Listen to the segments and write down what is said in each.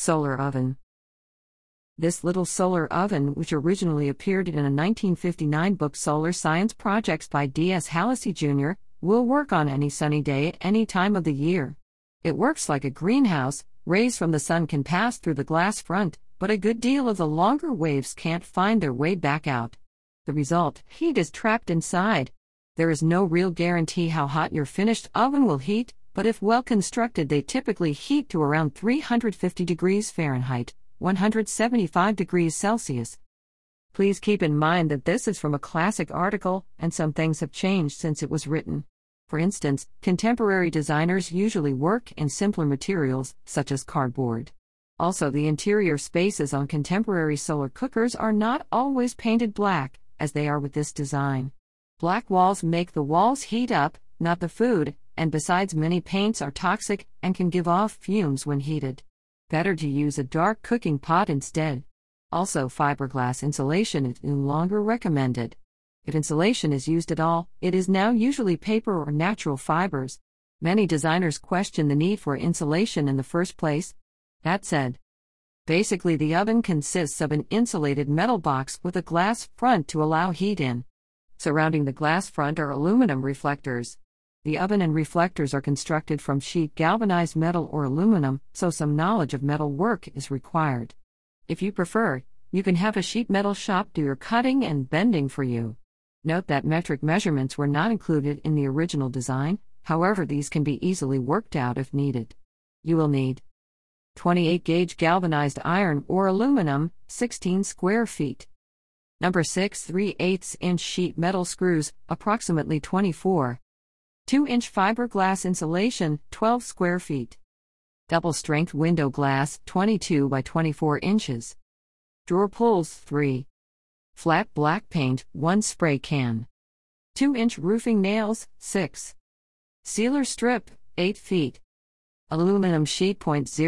Solar oven. This little solar oven, which originally appeared in a 1959 book Solar Science Projects by D.S. Hallisey Jr., will work on any sunny day at any time of the year. It works like a greenhouse. Rays from the sun can pass through the glass front, but a good deal of the longer waves can't find their way back out. The result, heat is trapped inside. There is no real guarantee how hot your finished oven will heat, but if well constructed, they typically heat to around 350 degrees Fahrenheit, 175 degrees Celsius. Please keep in mind that this is from a classic article, and some things have changed since it was written. For instance, contemporary designers usually work in simpler materials, such as cardboard. Also, the interior spaces on contemporary solar cookers are not always painted black, as they are with this design. Black walls make the walls heat up, not the food, and besides, many paints are toxic and can give off fumes when heated. Better to use a dark cooking pot instead. Also, fiberglass insulation is no longer recommended. If insulation is used at all, it is now usually paper or natural fibers. Many designers question the need for insulation in the first place. That said, basically the oven consists of an insulated metal box with a glass front to allow heat in. Surrounding the glass front are aluminum reflectors. The oven and reflectors are constructed from sheet galvanized metal or aluminum, so some knowledge of metal work is required. If you prefer, you can have a sheet metal shop do your cutting and bending for you. Note that metric measurements were not included in the original design, however, these can be easily worked out if needed. You will need 28-gauge galvanized iron or aluminum, 16 square feet. Number 6 3/8-inch sheet metal screws, approximately 24. 2-inch fiberglass insulation, 12 square feet. Double-strength window glass, 22 by 24 inches. Drawer pulls, 3. Flat black paint, 1 spray can. 2-inch roofing nails, 6. Sealer strip, 8 feet. Aluminum sheet,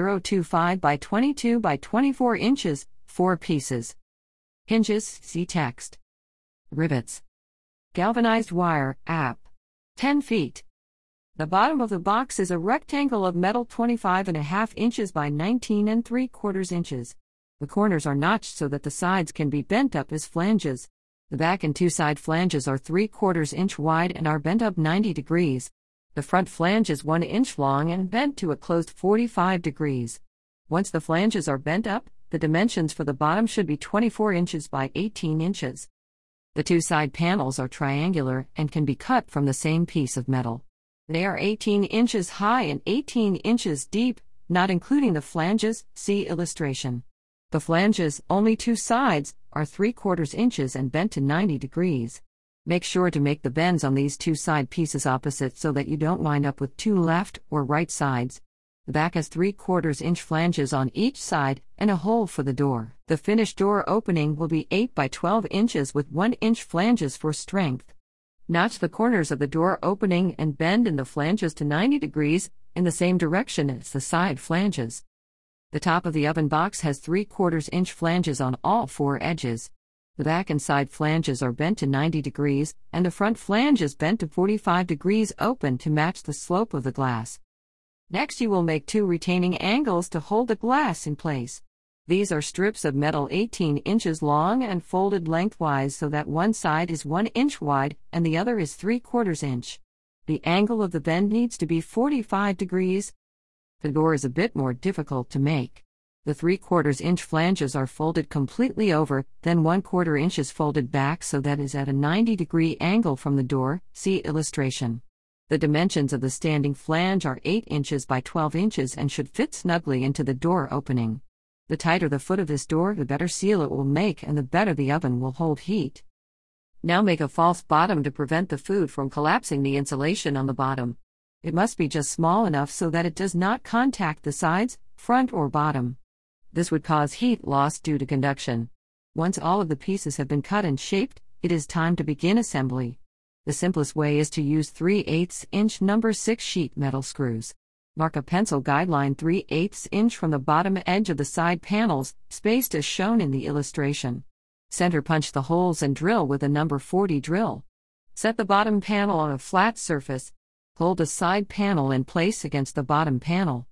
.025 by 22 by 24 inches, 4 pieces. Hinges, see text. Rivets. Galvanized wire, AP. 10 feet. The bottom of the box is a rectangle of metal 25.5 inches by 19 3/4 inches. The corners are notched so that the sides can be bent up as flanges. The back and 2 side flanges are 3/4 inch wide and are bent up 90 degrees. The front flange is 1 inch long and bent to a closed 45 degrees. Once the flanges are bent up, the dimensions for the bottom should be 24 inches by 18 inches. The 2 side panels are triangular and can be cut from the same piece of metal. They are 18 inches high and 18 inches deep, not including the flanges, see illustration. The flanges, only 2 sides, are 3/4 inches and bent to 90 degrees. Make sure to make the bends on these 2 side pieces opposite so that you don't wind up with 2 left or right sides. The back has 3/4 inch flanges on each side and a hole for the door. The finished door opening will be 8 by 12 inches with 1 inch flanges for strength. Notch the corners of the door opening and bend in the flanges to 90 degrees, in the same direction as the side flanges. The top of the oven box has 3/4 inch flanges on all 4 edges. The back and side flanges are bent to 90 degrees, and the front flange is bent to 45 degrees open to match the slope of the glass. Next, you will make 2 retaining angles to hold the glass in place. These are strips of metal 18 inches long and folded lengthwise so that one side is 1 inch wide and the other is 3/4 inch. The angle of the bend needs to be 45 degrees. The door is a bit more difficult to make. The 3/4 inch flanges are folded completely over, then 1/4 inches folded back so that it is at a 90-degree angle from the door, see illustration. The dimensions of the standing flange are 8 inches by 12 inches and should fit snugly into the door opening. The tighter the foot of this door, the better seal it will make and the better the oven will hold heat. Now make a false bottom to prevent the food from collapsing the insulation on the bottom. It must be just small enough so that it does not contact the sides, front or bottom. This would cause heat loss due to conduction. Once all of the pieces have been cut and shaped, it is time to begin assembly. The simplest way is to use 3/8-inch number 6 sheet metal screws. Mark a pencil guideline 3/8 inch from the bottom edge of the side panels, spaced as shown in the illustration. Center punch the holes and drill with a number 40 drill. Set the bottom panel on a flat surface. Hold the side panel in place against the bottom panel.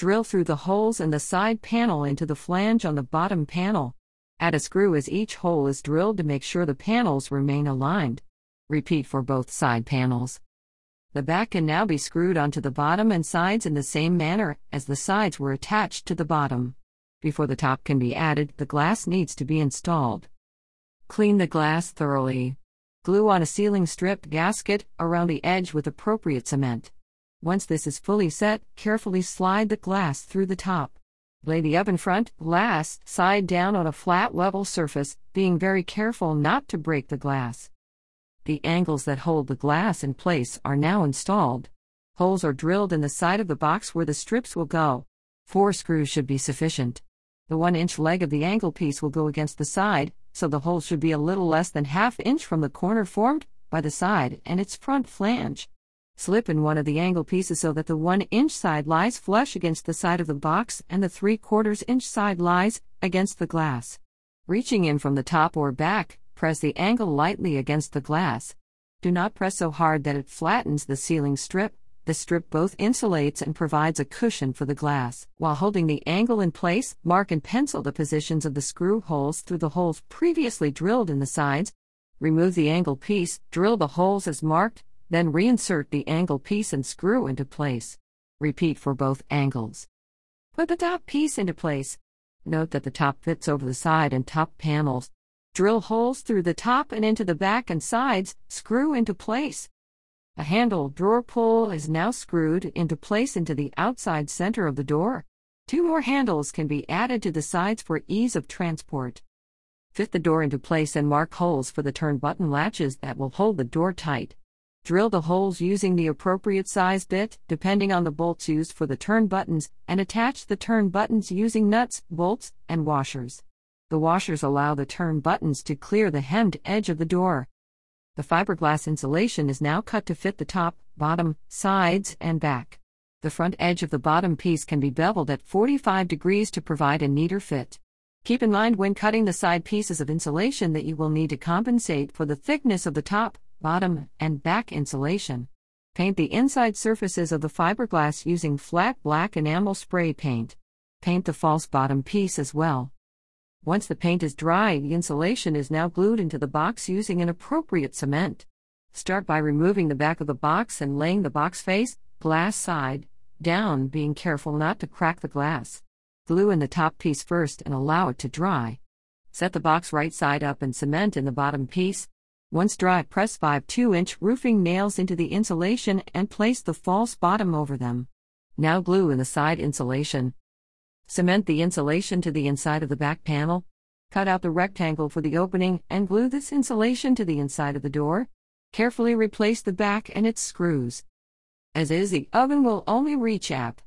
Drill through the holes in the side panel into the flange on the bottom panel. Add a screw as each hole is drilled to make sure the panels remain aligned. Repeat for both side panels. The back can now be screwed onto the bottom and sides in the same manner as the sides were attached to the bottom. Before the top can be added, the glass needs to be installed. Clean the glass thoroughly. Glue on a sealing strip gasket around the edge with appropriate cement. Once this is fully set, carefully slide the glass through the top. Lay the oven front glass side down on a flat level surface, being very careful not to break the glass. The angles that hold the glass in place are now installed. Holes are drilled in the side of the box where the strips will go. 4 screws should be sufficient. The 1-inch leg of the angle piece will go against the side, so the hole should be a little less than ½ inch from the corner formed by the side and its front flange. Slip in one of the angle pieces so that the 1-inch side lies flush against the side of the box and the 3/4 inch side lies against the glass. Reaching in from the top or back, press the angle lightly against the glass. Do not press so hard that it flattens the sealing strip. The strip both insulates and provides a cushion for the glass. While holding the angle in place, mark and pencil the positions of the screw holes through the holes previously drilled in the sides. Remove the angle piece, drill the holes as marked, then reinsert the angle piece and screw into place. Repeat for both angles. Put the top piece into place. Note that the top fits over the side and top panels. Drill holes through the top and into the back and sides, screw into place. A handle drawer pull is now screwed into place into the outside center of the door. 2 more handles can be added to the sides for ease of transport. Fit the door into place and mark holes for the turn button latches that will hold the door tight. Drill the holes using the appropriate size bit, depending on the bolts used for the turn buttons, and attach the turn buttons using nuts, bolts, and washers. The washers allow the turn buttons to clear the hemmed edge of the door. The fiberglass insulation is now cut to fit the top, bottom, sides, and back. The front edge of the bottom piece can be beveled at 45 degrees to provide a neater fit. Keep in mind when cutting the side pieces of insulation that you will need to compensate for the thickness of the top, bottom, and back insulation. Paint the inside surfaces of the fiberglass using flat black enamel spray paint. Paint the false bottom piece as well. Once the paint is dry, the insulation is now glued into the box using an appropriate cement. Start by removing the back of the box and laying the box face, glass side, down, being careful not to crack the glass. Glue in the top piece first and allow it to dry. Set the box right side up and cement in the bottom piece. Once dry, press 5 2-inch roofing nails into the insulation and place the false bottom over them. Now glue in the side insulation. Cement the insulation to the inside of the back panel. Cut out the rectangle for the opening and glue this insulation to the inside of the door. Carefully replace the back and its screws. As is, the oven will only reach at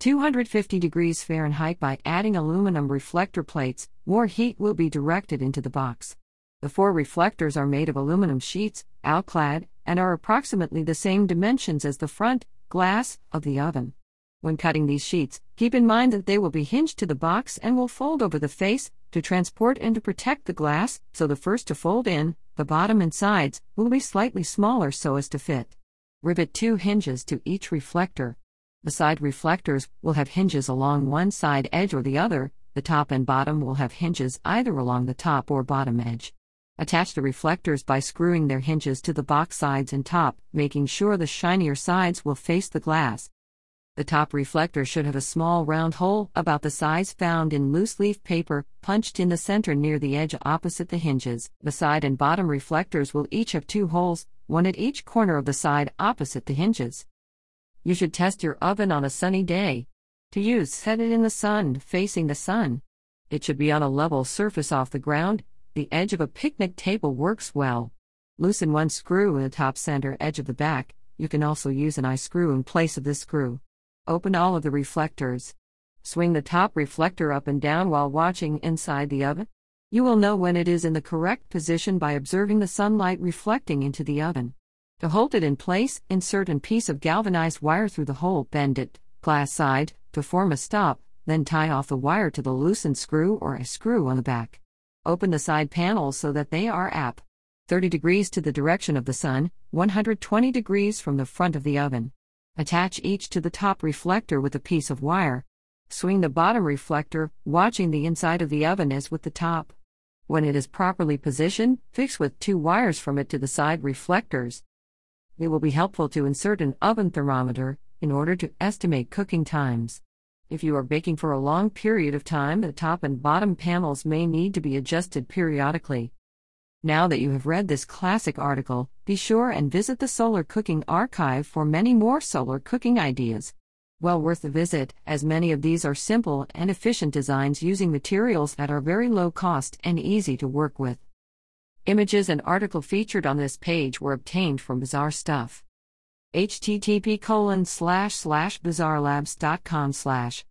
250 degrees Fahrenheit by adding aluminum reflector plates. More heat will be directed into the box. The 4 reflectors are made of aluminum sheets, alclad, and are approximately the same dimensions as the front glass of the oven. When cutting these sheets, keep in mind that they will be hinged to the box and will fold over the face to transport and to protect the glass, so the first to fold in, the bottom and sides, will be slightly smaller so as to fit. Rivet 2 hinges to each reflector. The side reflectors will have hinges along one side edge or the other. The top and bottom will have hinges either along the top or bottom edge. Attach the reflectors by screwing their hinges to the box sides and top, making sure the shinier sides will face the glass. The top reflector should have a small round hole about the size found in loose leaf paper, punched in the center near the edge opposite the hinges. The side and bottom reflectors will each have 2 holes, one at each corner of the side opposite the hinges. You should test your oven on a sunny day. To use, set it in the sun, facing the sun. It should be on a level surface off the ground. The edge of a picnic table works well. Loosen 1 screw in the top center edge of the back. You can also use an eye screw in place of this screw. Open all of the reflectors. Swing the top reflector up and down while watching inside the oven. You will know when it is in the correct position by observing the sunlight reflecting into the oven. To hold it in place, insert a piece of galvanized wire through the hole, bend it, glass side, to form a stop, then tie off the wire to the loosened screw or a screw on the back. Open the side panels so that they are at 30 degrees to the direction of the sun, 120 degrees from the front of the oven. Attach each to the top reflector with a piece of wire. Swing the bottom reflector, watching the inside of the oven as with the top. When it is properly positioned, fix with 2 wires from it to the side reflectors. It will be helpful to insert an oven thermometer in order to estimate cooking times. If you are baking for a long period of time, the top and bottom panels may need to be adjusted periodically. Now that you have read this classic article, be sure and visit the Solar Cooking Archive for many more solar cooking ideas. Well worth the visit, as many of these are simple and efficient designs using materials that are very low cost and easy to work with. Images and article featured on this page were obtained from Bizarre Stuff. http://bizarrelabs.com/